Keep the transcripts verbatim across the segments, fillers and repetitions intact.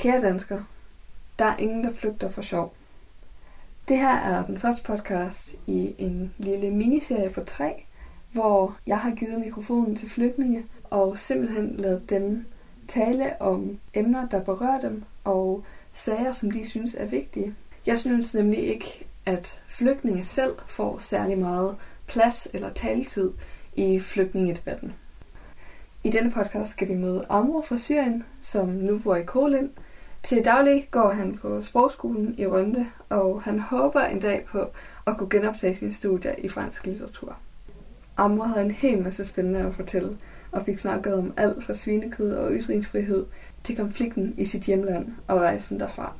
Kære danskere, der er ingen, der flygter for sjov. Det her er den første podcast i en lille miniserie på tre, hvor jeg har givet mikrofonen til flygtninge og simpelthen ladet dem tale om emner, der berører dem, og sager, som de synes er vigtige. Jeg synes nemlig ikke, at flygtninge selv får særlig meget plads eller taletid i flygtningedebatten. I denne podcast skal vi møde Amro fra Syrien, som nu bor i Kolind. Til daglig går han på sprogskolen i Rønde, og han håber en dag på at kunne genoptage sine studier i fransk litteratur. Amro havde en hel masse spændende at fortælle, og fik snakket om alt fra svinekød og ytringsfrihed til konflikten i sit hjemland og rejsen derfra.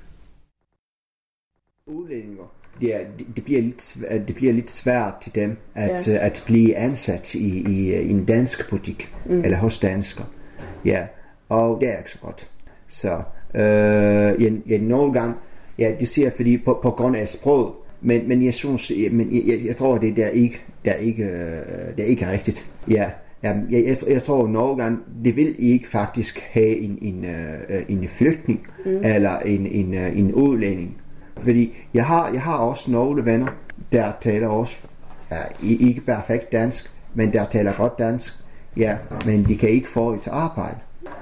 Udlændinge. Ja, det bliver lidt, det bliver lidt svært til dem at, ja. at blive ansat i, i, i en dansk butik, mm. eller hos dansker. Ja, og det er ikke så godt. Så øh, ja, ja, nogle gange, ja, det siger fordi på, på grund af sproget, men, men jeg synes, men jeg, jeg, jeg tror, det der ikke, der ikke, der ikke er rigtigt. Ja, ja jeg, jeg, jeg tror nogle gange, det vil ikke faktisk have en, en, en flygtning, mm. eller en, en, en udlænding. Fordi jeg har, jeg har også nogle venner, der taler også, ja, ikke perfekt dansk, men der taler godt dansk, ja, men de kan ikke få et arbejde.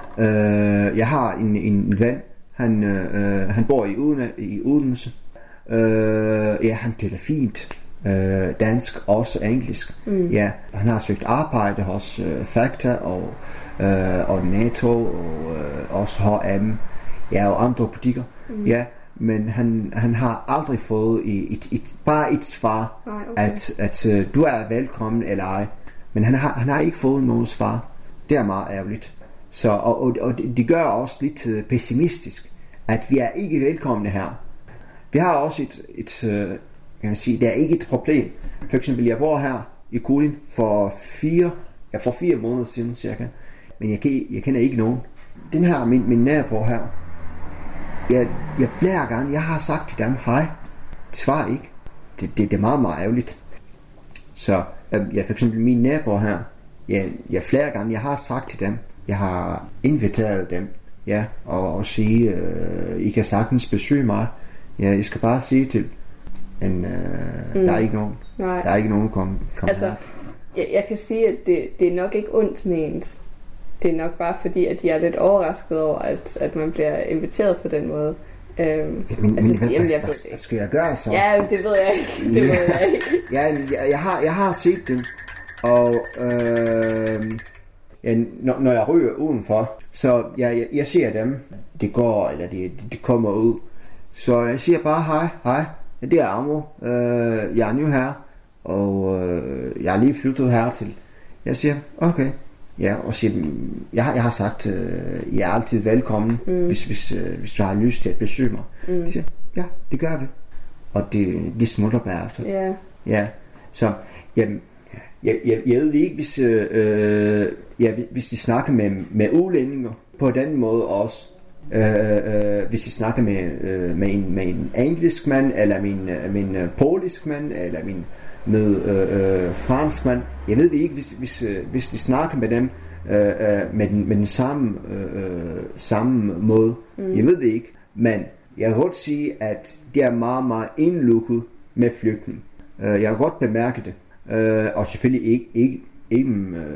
Uh, jeg har en, en ven, han, uh, han bor i, Udne, i Odense, uh, ja, han taler fint uh, dansk, også engelsk, mm. ja, han har søgt arbejde hos uh, Fakta og, uh, og NATO og uh, også H M, ja, og andre butikker, mm. ja. Men han, han har aldrig fået et, et, et, bare et svar, Ej, okay. at, at uh, du er velkommen eller ej. Men han har, han har ikke fået noget svar. Det er meget ærgerligt. Så, og, og, og det gør også lidt uh, pessimistisk, at vi er ikke velkomne her. Vi har også et, et uh, kan man sige, det er ikke et problem. For eksempel, jeg bor her i Kolind for fire, ja, for fire måneder siden cirka. Men jeg, jeg kender ikke nogen. Den her, min, min nabo her, Jeg, jeg flere gange, jeg har sagt til dem, hej, de svarer ikke. Det, det, det er meget, meget ærgerligt. Så jeg for eksempel min nabo her, jeg, jeg flere gange, jeg har sagt til dem, jeg har inviteret dem, ja, og, og sige, øh, I kan sagtens besøge mig. Ja, jeg skal bare sige til, men øh, mm. der er ikke nogen, Nej. der er ikke nogen kom, kom altså, jeg, jeg kan sige, at det, det er nok ikke ondt ment. Det er nok bare fordi, at de er lidt overrasket over, at, at man bliver inviteret på den måde. Øhm, men, altså, men, jamen, hvad, jeg hvad, ved hvad skal jeg gøre så? Ja, det ved jeg ikke. Det ved jeg ikke. ja, jeg, jeg, har, jeg har set dem, og øh, ja, når, når jeg ryger udenfor, så jeg, jeg, jeg ser dem, det går, eller de, de kommer ud. Så jeg siger bare hej, hej, det er Amro, øh, jeg er ny her, og øh, jeg er lige flyttet hertil. Jeg siger, okay. Ja, og siger, jeg, har, jeg har sagt, øh, I er altid velkommen, mm. hvis, hvis, øh, hvis du har lyst til at besøge mig. Mm. Jeg siger, ja, det gør vi. Og de, de smutter bagefter. Yeah. Ja, så jamen, jeg, jeg, jeg ved ikke, hvis, øh, ja, hvis de snakker med, med udlændinge på den måde også. Øh, øh, hvis de snakker med, øh, med, en, med en engelsk mand, eller med en, med en polisk mand, eller med en med øh, øh, franskmand. Jeg ved det ikke, hvis, hvis, øh, hvis de snakker med dem øh, øh, med, den, med den samme, øh, samme måde. Mm. Jeg ved det ikke, men jeg kan godt sige, at det er meget, meget indlukket med flygtning. Uh, jeg har godt bemærket det. Uh, og selvfølgelig ikke, ikke, ikke,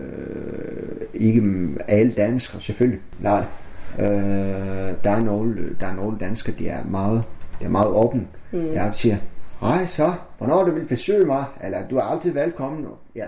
øh, ikke alle danskere, selvfølgelig. Nej. Uh, der er nogle, der er nogle danskere, de er meget, de er meget åbne. Mm. Jeg siger, hej så, hvornår du vil besøge mig, eller du er altid velkommen. Ja.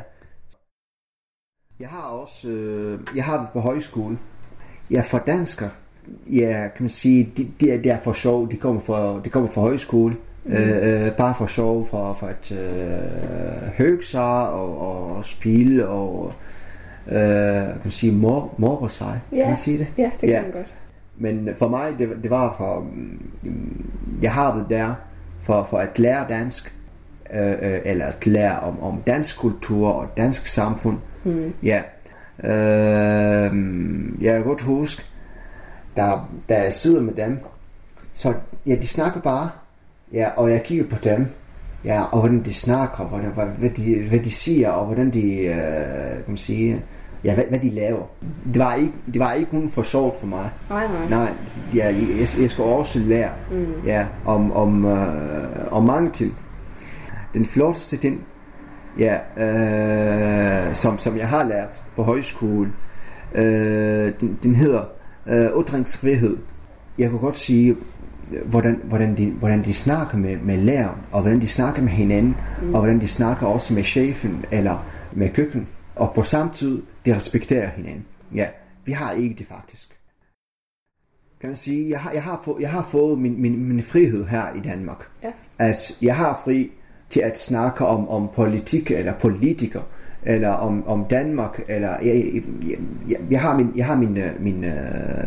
Jeg har også, øh, jeg har været på højskole. Jeg er for dansker. Ja, kan man sige, de, de, er, de er for sjov. De kommer fra, de kommer fra højskole. Mm. Øh, bare for sjov, for, for at øh, hygge sig og, og, og spille og øh, kan man sige, mor, mor sig. Ja. Kan man sige det? Ja, det kan ja. man godt. Men for mig, det, det var for, jeg har været der for, for at lære dansk, øh, eller at lære om, om dansk kultur og dansk samfund. Mm. Ja. Øh, jeg kan godt huske, der, der jeg sidder med dem, så ja, de snakker bare, ja, og jeg kigger på dem, ja, og hvordan de snakker, hvordan, hvad, de, hvad de siger, og hvordan de, øh, kan man sige, ja, hvad, hvad de laver. Det var ikke, det var ikke kun for sjovt for mig. Nej, nej. Nej, ja, jeg, jeg skal også lære mm. ja, om, om, øh, om mange ting. Den flotteste ting, ja, øh, som, som jeg har lært på højskole, øh, den, den hedder øh, ytringsfrihed. Jeg kunne godt sige, hvordan, hvordan, de, hvordan de snakker med, med læreren, og hvordan de snakker med hinanden, mm. og hvordan de snakker også med chefen eller med køkken. Og på samme tid, de respekterer hinanden. Ja, vi har ikke det faktisk. Kan man sige, jeg har, jeg har, få, jeg har fået min, min, min frihed her i Danmark. Ja. At jeg har fri til at snakke om, om politik eller politikere, eller om, om Danmark, eller jeg, jeg, jeg, jeg har min, jeg har min, min, øh,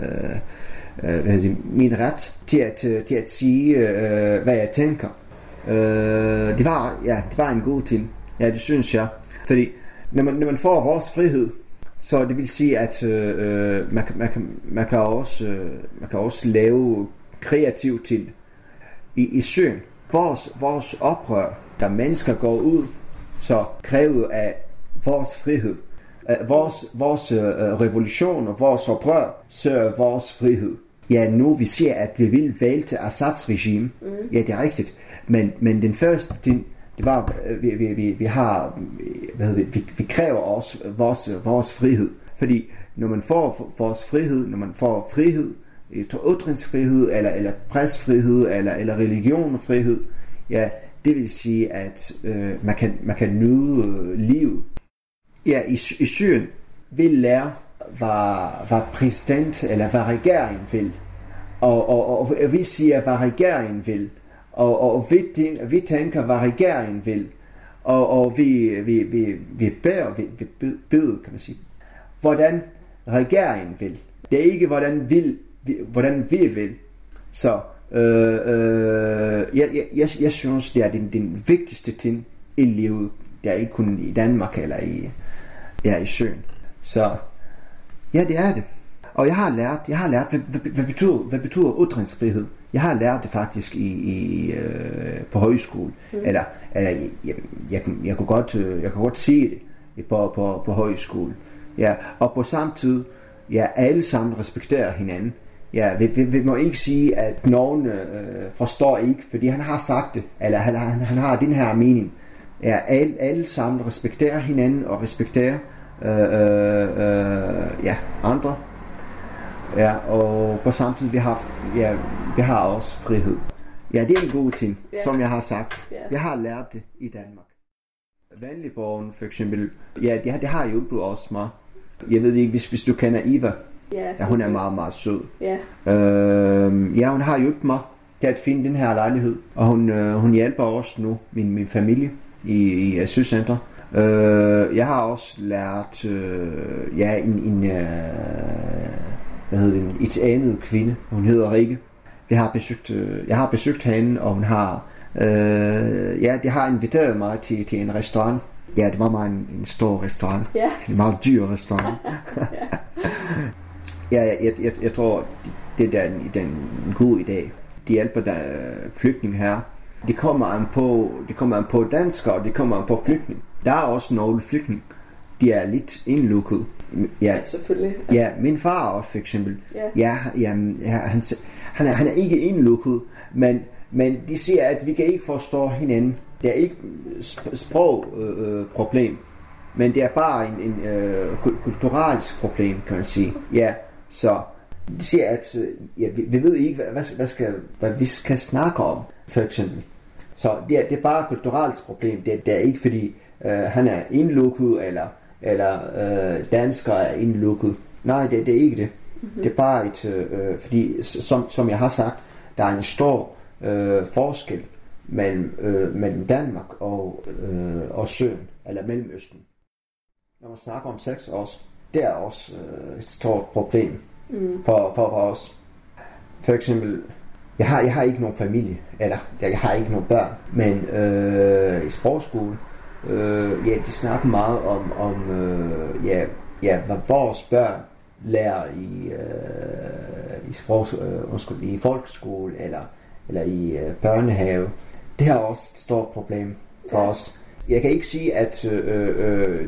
øh, hvad det, min ret til at, til at sige, øh, hvad jeg tænker. Øh, det var, ja, det var en god ting. Ja, det synes jeg. Fordi når man, når man får vores frihed, så det vil sige, at øh, man, man, kan, man, kan også, øh, man kan også lave kreative ting i, i søen. Vores, vores oprør, der mennesker går ud, så kræver af vores frihed. Vores, vores øh, revolution og vores oprør søger vores frihed. Ja, nu vi siger, at vi vil vælte Assads regime. Mm. Ja, det er rigtigt. Men, men den første, den, det var, vi, vi, vi, vi har, hvad hedder det, vi, vi kræver også vores, vores frihed. Fordi når man får vores frihed, når man får frihed, ytringsfrihed, eller, eller presfrihed, eller, eller religionfrihed, ja, det vil sige, at øh, man, kan, man kan nyde øh, livet. Ja, i, i Syrien vil lære, hvad, hvad præsident eller hvad regeringen vil. Og, og, og vi siger, hvad regeringen vil. Og, og vi, vi tænker, hvad regeringen vil. Og, og vi, vi, vi, vi beder, vi, vi beder, kan man sige, hvordan regeringen vil. Det er ikke, hvordan, vil, hvordan vi vil. Så øh, øh, jeg, jeg, jeg synes, det er den, den vigtigste ting i livet. Det er ikke kun i Danmark eller i, ja, i søen. Så ja, det er det. Og jeg har lært, jeg har lært, hvad, hvad, hvad betyder, hvad betyder ytringsfrihed? Jeg har lært det faktisk i, i øh, på højskole. Mm. Eller, eller jeg, jeg, jeg, jeg kunne godt, jeg kunne godt se det på på på højskole. Ja, og på samme tid, ja, alle sammen respekterer hinanden. Ja, vi, vi, vi må ikke sige, at nogen øh, forstår ikke, fordi han har sagt det, eller han, han, han har den her mening. Ja, alle, alle sammen respekterer hinanden og respekterer øh, øh, ja, andre. Ja, og på samme tid, vi har, ja, vi har også frihed. Ja, det er en god ting, yeah. som jeg har sagt. Yeah. Jeg har lært det i Danmark. Vandligborgen for eksempel, ja, det, det har hjulpet også mig. Jeg ved ikke, hvis, hvis du kender Eva. Yeah, ja, hun er meget, meget sød. Yeah. Øh, ja, hun har hjulpet mig til at finde den her lejlighed. Og hun, øh, hun hjælper også nu min, min familie i, i asylcenter. Øh, jeg har også lært øh, ja, en, en øh, hvad hedder det, en italiensk kvinde. Hun hedder Rikke. Jeg har besøgt, øh, jeg har besøgt hende, og hun har, øh, ja, de har inviteret mig til, til en restaurant. Ja, det var meget en, en stor restaurant. Yeah. En meget dyr restaurant. ja, jeg, jeg, jeg, jeg tror, det er en, en god idé. De hjælper der flygtninge her. Det kommer an på, det kommer an på danskere, og det kommer an på flygtninge. Der er også nogle flygtninge. De er lidt indlukket. Ja, ja, selvfølgelig. Ja, min far også for eksempel. Yeah. Ja, ja, han, han, er, han er ikke indlukket, men, men de siger, at vi kan ikke forstå hinanden. Det er ikke sprogproblem, øh, men det er bare en, en øh, kulturelt problem, kan man sige. Ja, så de siger, at ja, vi, vi ved ikke, hvad, hvad, hvad, skal, hvad vi skal snakke om, for eksempel. Så det er, det er bare et kulturelt problem. Det, det er ikke fordi øh, han er indlukket, eller, eller øh, danskere er indlukket. Nej, det, det er ikke det. Mm-hmm. Det er bare et, øh, fordi som, som jeg har sagt, der er en stor øh, forskel mellem, øh, mellem Danmark og, øh, og Søen, eller Mellemøsten. Når man snakker om sex også, det er også øh, et stort problem mm. for, for, for os. For eksempel, jeg har, jeg har ikke nogen familie, eller jeg har ikke nogen børn, men øh, i sprogskole, øh, ja, de snakker meget om, om øh, ja, ja, hvad vores børn lærer i, øh, i, sprog, øh, i folkeskole, eller, eller i øh, børnehave. Det er også et stort problem for ja. os. Jeg kan ikke sige, at øh, øh,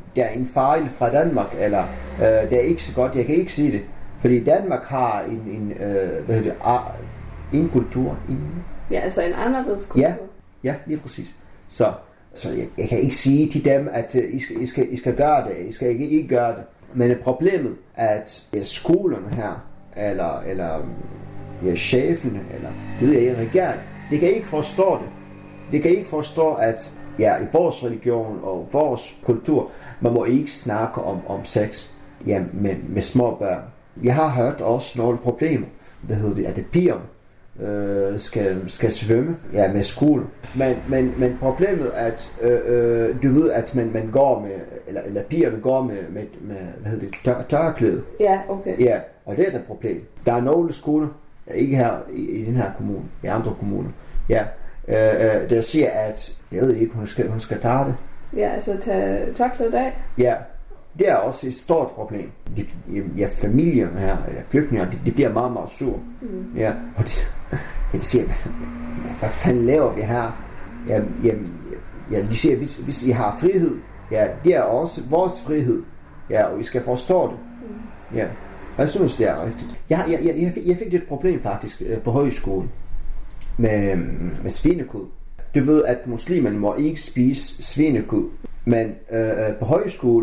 der er en fejl fra Danmark, eller øh, det er ikke så godt, jeg kan ikke sige det. Fordi Danmark har en, en øh, hvad hedder det, ar, en kultur. En... Ja, altså en anderledes kultur. Ja, ja, lige præcis. Så, så jeg, jeg kan ikke sige til dem, at uh, I, skal, I, skal, I skal gøre det, I skal ikke, ikke gøre det. Men problemet er, at ja, skolerne her, eller, eller ja, cheferne, eller ved jeg, regeringen, de kan ikke forstå det. De kan ikke forstå, at ja, i vores religion og vores kultur, man må ikke snakke om, om sex ja, med, med små børn. Jeg har hørt også nogle problemer. Hvad hedder det? At det pigerne øh, skal, skal svømme ja, med skole. Men, men, men problemet er, at øh, du ved, at man, man går med, eller, eller pigerne går med, med, med hvad hedder det, tør, tørklæde. Ja, okay. Ja, og det er et problem. Der er nogle skoler, ikke her i, i den her kommune, i andre kommuner, ja, øh, der siger, at jeg ved ikke, hun skal, hun skal tage det. Ja, altså tage tørklædet af. Ja. Det er også et stort problem. De, ja, familierne her, eller flygtninger, de, de bliver meget, meget sur. Mm. Ja, og de, ja, de siger, hvad fanden laver vi her? Ja, ja, ja de siger, hvis, hvis I har frihed, ja, det er også vores frihed. Ja, og I skal forstå det. Mm. Ja, og jeg synes, det er rigtigt. Jeg, jeg, jeg, jeg, fik, jeg fik et problem faktisk på højskolen med, med svinekød. Du ved, at muslimerne må ikke spise svinekød, men øh, på højskole,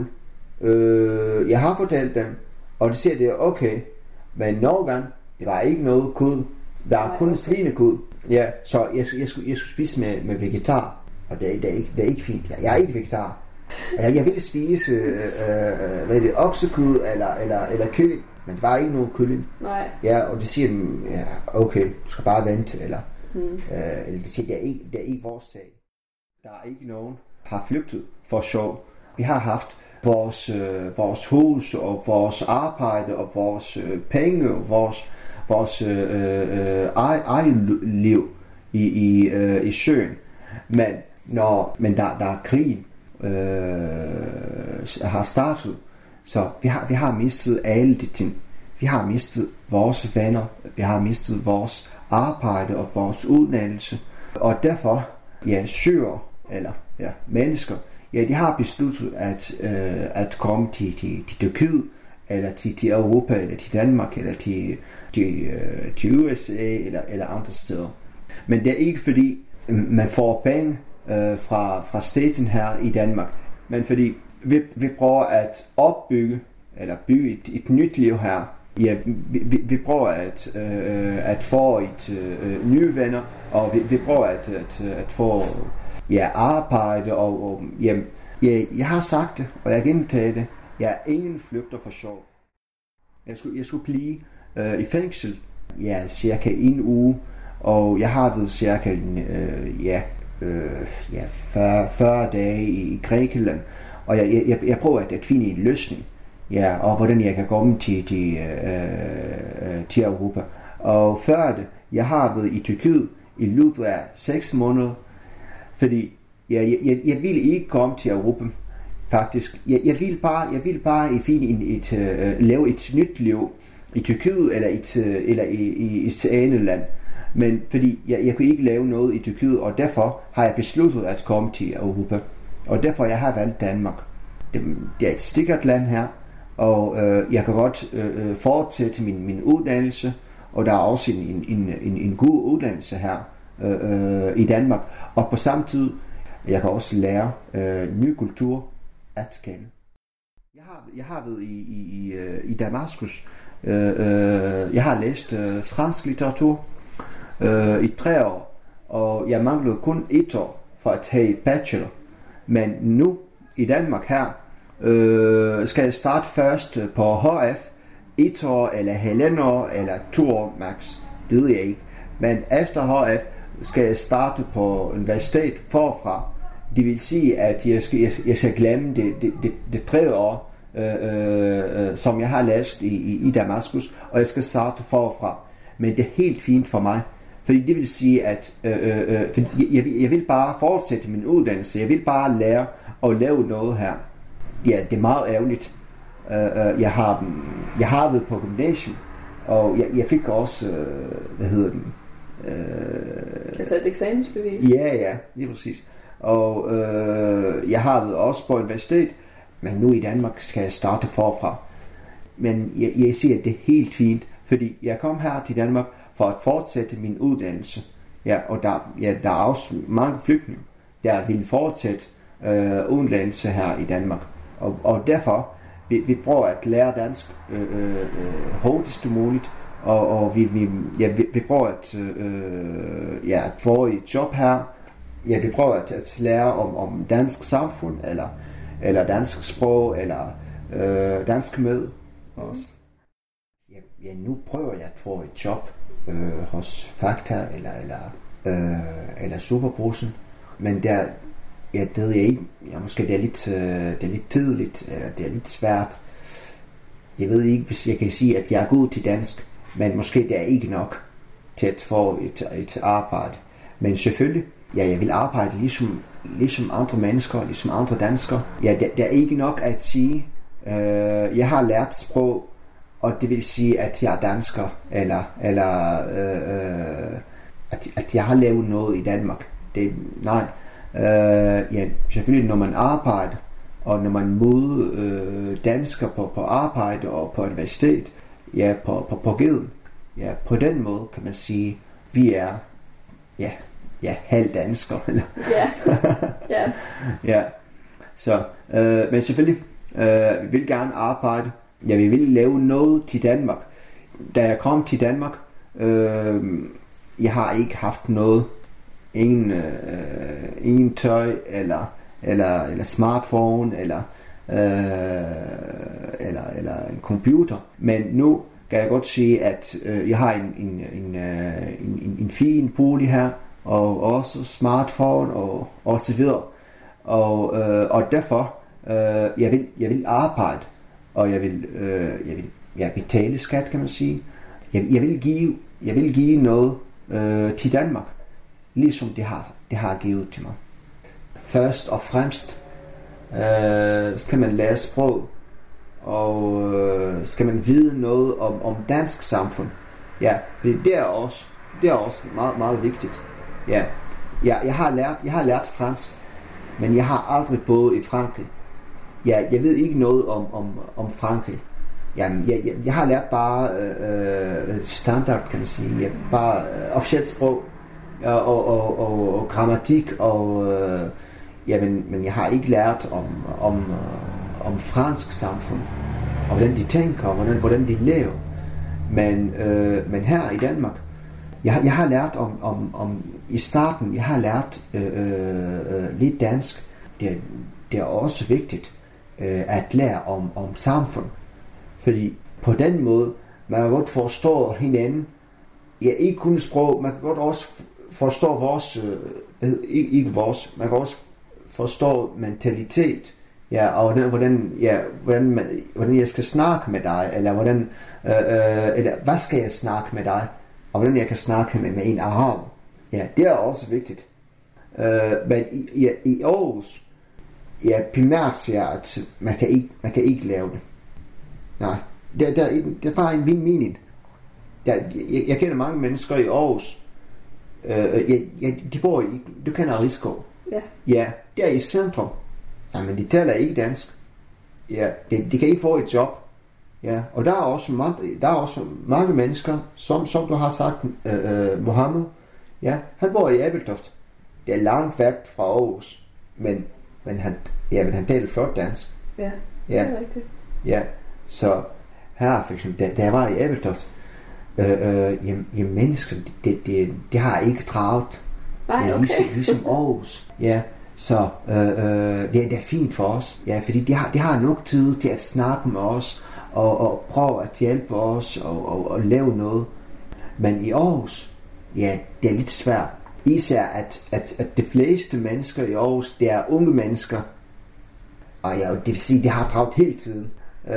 Øh, jeg har fortalt dem, og de siger, det er okay, men nogle gange, det var ikke noget kød, der er kun okay. Svinekød, ja, så jeg, jeg, skulle, jeg skulle spise med, med vegetar, og det, det, er ikke, det er ikke fint, jeg, jeg er ikke vegetar, jeg, jeg ville spise, øh, øh, hvad er det, oksekød eller, eller, eller kylling, men det var ikke noget kylling, nej. Ja, og de siger, ja, okay, du skal bare vente, eller, hmm. øh, eller de siger, det er, ikke, det er ikke vores sag, der er ikke nogen, har flygtet for sjov, vi har haft vores, øh, vores hus og vores arbejde og vores øh, penge og vores, vores øh, øh, eget liv i, i, øh, i søen. Men, når, men der, der er krig øh, har startet, så vi har, vi har mistet alle de ting. Vi har mistet vores venner, vi har mistet vores arbejde og vores uddannelse. Og derfor, ja, syrer, eller ja, mennesker, ja, de har besluttet at, øh, at komme til, til, til Tyrkiet, eller til, til Europa, eller til Danmark, eller til, til, øh, til U S A, eller, eller andre steder. Men det er ikke fordi, man får penge øh, fra, fra staten her i Danmark, men fordi vi, vi prøver at opbygge, eller bygge et, et nyt liv her. Ja, vi, vi, vi prøver at, øh, at få et øh, nye venner, og vi, vi prøver at, at, at få ja, arbejde, og, og ja, ja, jeg har sagt det, og jeg gentager det, jeg er ingen flygter for sjov. Jeg skulle, jeg skulle blive øh, i fængsel, ja, cirka en uge, og jeg har været cirka øh, ja, øh, ja, fyrre, fyrre dage i Grækenland, og jeg, jeg, jeg prøver at, at finde en løsning, ja, og hvordan jeg kan komme til, til, øh, til Europa. Og før det, jeg har været i Tyrkiet i løbet af seks måneder, fordi jeg, jeg, jeg ville ikke komme til Europa, faktisk. Jeg, jeg ville bare, jeg ville bare finde et, et, uh, lave et nyt liv i Tyrkiet eller et, uh, eller i, i et andet land. Men fordi jeg, jeg kunne ikke lave noget i Tyrkiet, og derfor har jeg besluttet at komme til Europa. Og derfor jeg har valgt Danmark. Det, det er et sikkert land her, og uh, jeg kan godt uh, fortsætte min, min uddannelse, og der er også en, en, en, en god uddannelse her uh, uh, i Danmark. Og på samme tid, jeg kan også lære uh, ny kultur at kende. Jeg har, jeg har været i, i, i Damaskus. Uh, uh, jeg har læst uh, fransk litteratur uh, i tre år, og jeg manglede kun et år for at have bachelor. Men nu i Danmark her, uh, skal jeg starte først på H F, et år eller halvandet år eller to år max, det ved jeg ikke. Men efter H F skal jeg starte på universitet forfra. Det vil sige, at jeg skal, jeg, jeg skal glemme det, det, det, det tredje år, øh, øh, som jeg har læst i, i, i Damaskus, og jeg skal starte forfra. Men det er helt fint for mig, fordi det vil sige, at øh, øh, jeg, jeg vil bare fortsætte min uddannelse. Jeg vil bare lære at lave noget her. Ja, det er meget ærgerligt. Øh, jeg, har, jeg har været på gymnasium, og jeg, jeg fik også, øh, hvad hedder den? Øh, altså et eksamensbevis? Ja, ja, lige præcis. Og øh, jeg har været også på universitet, men nu i Danmark skal jeg starte forfra. Men jeg, jeg siger, at det er helt fint, fordi jeg kom her til Danmark for at fortsætte min uddannelse. Ja, og der, ja, der er også mange flygtninge, der vil fortsætte øh, uddannelse her i Danmark. Og, og derfor vi, vi prøver at lære dansk øh, øh, hurtigst muligt, og, og vi, vi, ja, vi, vi prøver at, øh, ja, at få et job her. Ja, vi prøver at, at lære om, om dansk samfund, eller, eller dansk sprog, eller øh, dansk med også. Ja, ja, nu prøver jeg at få et job øh, hos Fakta, eller, eller, øh, eller Superbrugsen, men der, ja, det ved jeg ikke. Ja, måske det er lidt, øh, det er lidt tidligt, eller det er lidt svært. Jeg ved ikke, hvis jeg kan sige, at jeg er god til dansk, men måske det er ikke nok til at få et, et arbejde. Men selvfølgelig, ja, jeg vil arbejde ligesom, ligesom andre mennesker, ligesom andre danskere. Ja, det, det er ikke nok at sige, øh, jeg har lært sprog, og det vil sige, at jeg er dansker, eller, eller øh, at, at jeg har lavet noget i Danmark. Det, nej. Øh, ja, selvfølgelig når man arbejder, og når man møder øh, danskere på, på arbejde og på universitet, ja, på, på, på gaden, ja, på den måde kan man sige, vi er, ja, ja, halv danskere. Ja, ja. Ja, så, øh, men selvfølgelig, øh, vi vil gerne arbejde, ja, vi vil lave noget til Danmark. Da jeg kom til Danmark, øh, jeg har ikke haft noget, ingen, øh, ingen tøj, eller, eller, eller smartphone, eller, øh, eller, eller en computer. Men nu kan jeg godt sige, at øh, jeg har en, en, en, en, en, en fin bolig her, og også smartphone, og, og så videre. Og, øh, og derfor, øh, jeg, vil, jeg vil arbejde, og jeg vil, øh, jeg vil ja, betale skat, kan man sige. Jeg, jeg, vil, give, jeg vil give noget øh, til Danmark, ligesom det har, det har givet til mig. Først og fremmest øh, skal man lære sprog, og øh, skal man vide noget om, om dansk samfund. Ja, det er også, det er også meget, meget vigtigt. Ja, ja jeg, har lært, jeg har lært fransk, men jeg har aldrig boet i Frankrig. Ja, jeg ved ikke noget om, om, om Frankrig. Ja, jeg, jeg, jeg har lært bare øh, standard, kan man sige. Ja, bare øh, officielt sprog. Og, og, og, og, og grammatik, og øh, ja, men, men jeg har ikke lært om, om, øh, om fransk samfund, og hvordan de tænker, og hvordan, hvordan de lever. Men, øh, men her i Danmark, jeg, jeg har lært om, om, om, i starten, jeg har lært øh, øh, lidt dansk. Det, det er også vigtigt øh, at lære om, om samfund, fordi på den måde, man kan godt forstå hinanden. Ja, ikke kun sprog, man kan godt også forstå vores, øh, ikke, ikke vores, man kan også forstå mentalitet, ja, og hvordan, hvordan, ja, hvordan, man, hvordan jeg skal snakke med dig, eller hvordan, øh, øh, eller hvad skal jeg snakke med dig, og hvordan jeg kan snakke med, med en araber. Ja, det er også vigtigt. Øh, men i, ja, i Aarhus, ja, primært ja, at man kan ikke, man kan ikke lave det. Nej, det, det, er, det er bare en min mening. Jeg, jeg, jeg kender mange mennesker i Aarhus. Øh, jeg, jeg, de bor i, du kender Rigskov. Ja. Ja, der i centrum. Jamen, de taler ikke dansk. Ja, de, de kan ikke få et job. Ja, og der er også mange, der er også mange mennesker, som, som du har sagt, øh, øh, Mohammed. Ja, han bor i Ebeltoft. Det er langt væk fra Aarhus, men, men han, ja, men han taler flot dansk. Ja, ja, det er rigtigt. Ja, så her for eksempel, da, da jeg var i Ebeltoft, Øh, øh, jamen, jamen mennesker, det, det, det har ikke draget. Nej, okay. Ligesom, ligesom Aarhus. Ja, så øh, øh, det, det er fint for os. Ja, fordi de har, de har nok tid til at snakke med os, og, og prøve at hjælpe os, og, og, og lave noget. Men i Aarhus, ja, det er lidt svært. Især at, at, at de fleste mennesker i Aarhus, det er unge mennesker. Og ja, det vil sige, de har draget hele tiden.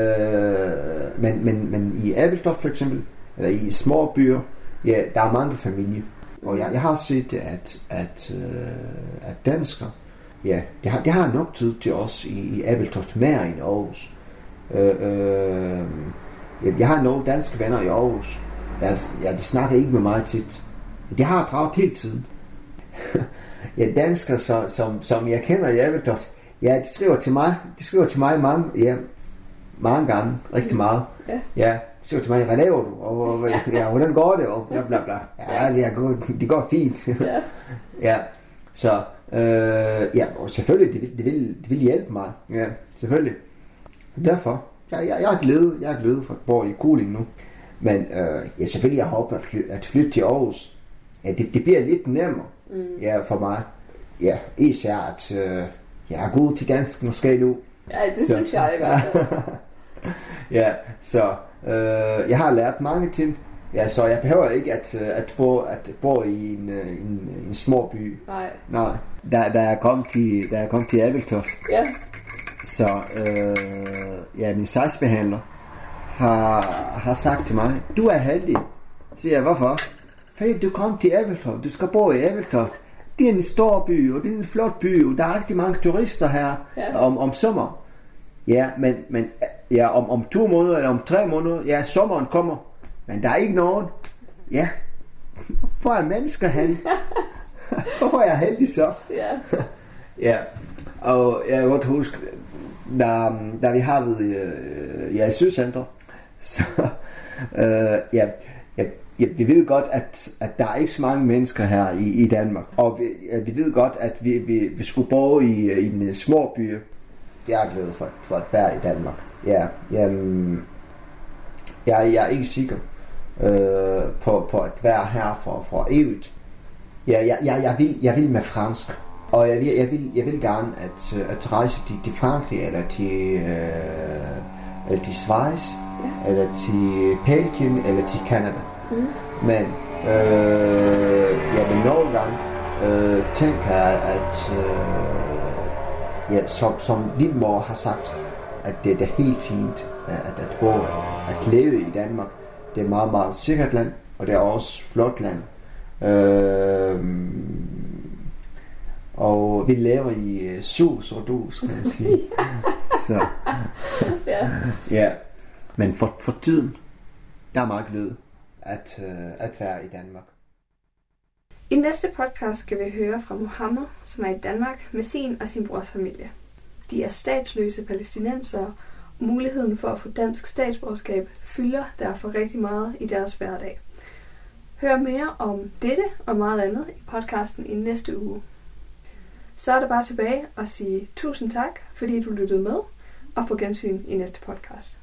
Øh, men, men, men i Ebeltoft for eksempel, eller i små byer, ja, der er mange familier. Og jeg, jeg har set, at, at, øh, at danskere, ja, det har, det har nok tid til os i, i Ebeltoft mere end Aarhus. Øh, øh, jeg har nogle danske venner i Aarhus. Ja, ja, de snakker ikke med mig tit. De har draget hele tiden. Ja, danskere, så, som, som jeg kender i Ebeltoft, Ja, de skriver til mig. De skriver til mig mange, ja, mange gange, rigtig meget. Ja. Ja, de skriver til mig, hvad laver du? Og, og ja, hvordan går det? Og bla bla bla. Ja, det, er godt, det går fint. Ja. Ja, så øh, ja, og selvfølgelig, det vil, det, vil, det vil hjælpe mig. Ja, selvfølgelig. Derfor, jeg, jeg, jeg er glad, jeg er glad for at bo i Kolding nu. Men øh, ja, selvfølgelig, jeg håber at, fly, at flytte til Aarhus. Ja, det, det bliver lidt nemmere, mm. ja, for mig. Ja, især at øh, jeg er god til dansk måske nu. Ja, det så. Synes jeg i hvert fald. Ja, så øh, jeg har lært mange ting. Ja, så jeg behøver ikke at, at, bo, at bo i en, en, en små by. Nej. Nej. Da, da jeg kom til, da jeg kom til Ebeltoft, ja. så øh, ja, min sagsbehandler har, har sagt til mig, du er heldig. Så siger jeg, hvorfor? Fordi du kom til Ebeltoft, du skal bo i Ebeltoft. Det er en stor by, og det er en flot by, og der er rigtig mange turister her ja. om, om sommer. Ja, men, men ja, om, om to måneder eller om tre måneder, ja, sommeren kommer. Men der er ikke nogen. Ja, hvor er mennesker hen? Hvor er jeg heldig så? Ja. Ja, og jeg kan godt huske, da, da vi har ved øh, ja, i Sydcenter, så øh, ja, ja, ja, vi ved godt, at, at der er ikke så mange mennesker her i, i Danmark. Og vi, ja, vi ved godt, at vi, vi, vi skulle bo i, i en små by. Jeg er glad for, for at være i Danmark. Ja, jamen, jeg, jeg er ikke sikker øh, på, på at være her for, for evigt. Ja, jeg, jeg, jeg, vil, jeg vil med fransk. Og jeg vil, jeg vil, jeg vil gerne at, at rejse til, til Frankrig, eller til, øh, eller til Schweiz, ja. Eller til Belgien, eller til Canada. Mm. Men, øh, ja, men nogle gange øh, tænker jeg, at øh, ja, som, som din mor har sagt, at det, det er helt fint at, at bo, at leve i Danmark. Det er meget, meget sikkert land, og det er også flot land. Øh, og vi lever i sus og dus, kan man sige. Så. Ja. Ja. Men for, for tiden, jeg er meget glad at, uh, at være i Danmark. I næste podcast skal vi høre fra Mohammed, som er i Danmark med sin og sin brors familie. De er statsløse palæstinensere, og muligheden for at få dansk statsborgerskab fylder derfor rigtig meget i deres hverdag. Hør mere om dette og meget andet i podcasten i næste uge. Så er det bare tilbage at sige tusind tak, fordi du lyttede med, og på gensyn i næste podcast.